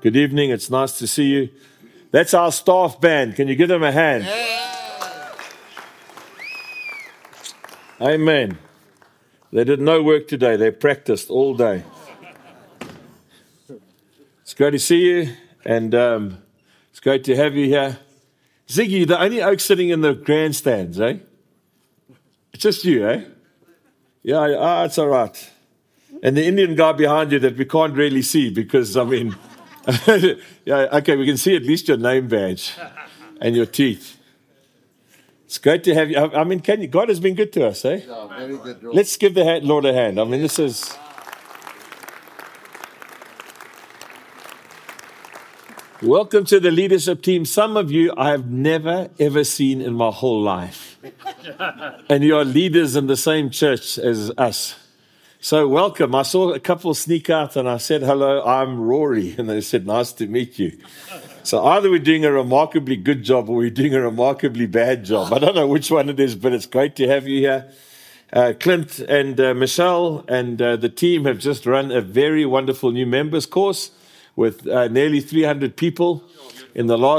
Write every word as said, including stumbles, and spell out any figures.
Good evening. It's nice to see you. That's our staff band. Can you give them a hand? Amen. They did no work today. They practiced all day. It's great to see you, and um, it's great to have you here. Ziggy, the only oak sitting in the grandstands, eh? It's just you, eh? Yeah, ah, it's all right. And the Indian guy behind you that we can't really see because, I mean, yeah, okay, we can see at least your name badge and your teeth. It's great to have you. I mean, can you, God has been good to us, eh? Yeah, very good. Bro. Let's give the Lord a hand. I mean, this is... Welcome to the leadership team. Some of you I have never, ever seen in my whole life. And you are leaders in the same church as us. So welcome. I saw a couple sneak out and I said, hello, I'm Rory. And they said, nice to meet you. So either we're doing a remarkably good job or we're doing a remarkably bad job. I don't know which one it is, but it's great to have you here. Uh, Clint and uh, Michelle and uh, the team have just run a very wonderful new members course with uh, nearly three hundred people in the last